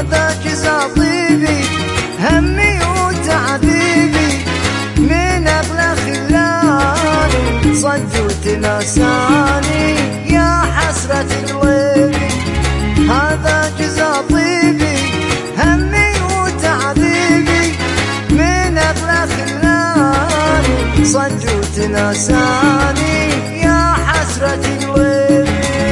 هذا جزا طيبي همي وتعذيبي من أغلى خلاني صد وتناساني يا حسرة قلبي. هذا جزا طيبي همي وتعذيبي من أغلى خلاني صد وتناساني يا حسرة قلبي.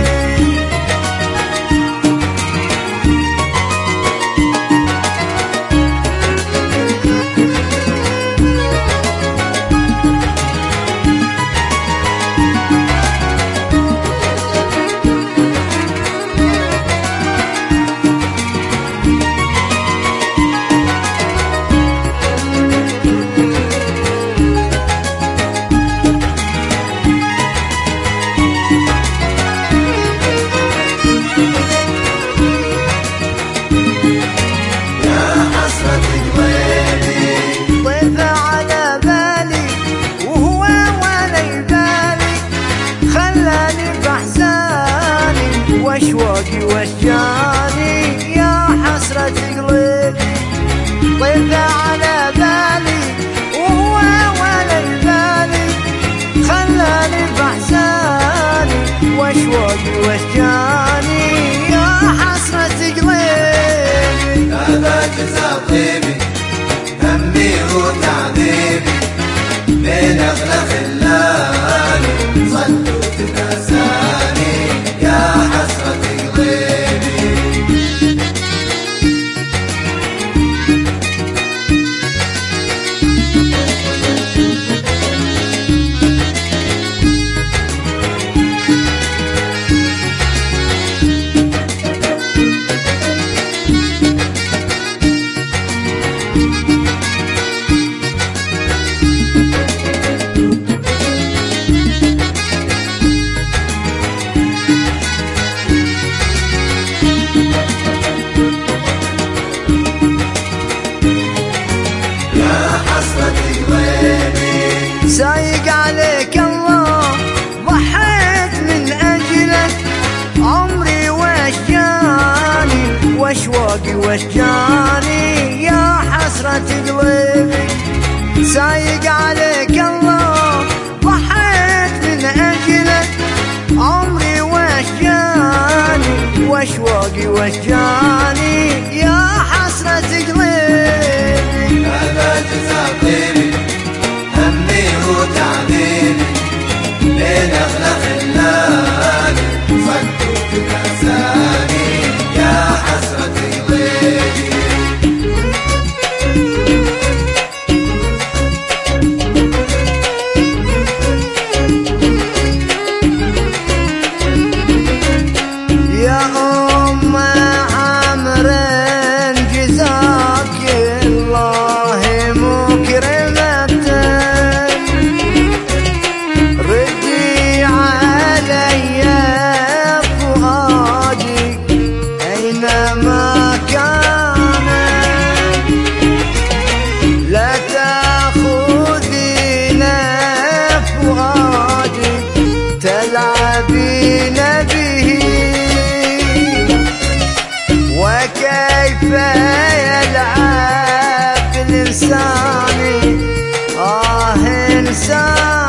واشواقي واشجاني يا حسرة قلبي. طيف على بالي وهو ولا يبالي خلاني بحزاني واشواقي واشجاني يا حسرة قلبي. هذا جزا طيبي همي وتعذيبي من أغلى خلاني صد وتناساني يا حسرة قلبي. سايق عليك الله ضحيت من أجلك عمري واشجاني واشواقي واشجاني يا حسرة قلبي. سايق عليك الله ضحيت من أجلك عمري واشجاني واشواقي واشجاني يا حسرة قلبي. هذا جزا طيبي همي وتعذيبي من أغلى خلاني صد وتناساني يا حسرة قلبي. يا أم عمرو جزاك الله مكرمة ردي علي فؤادي أينما كان لا تأخذين فؤادي تلعبين به وكيف يلعب الإنسان إنسان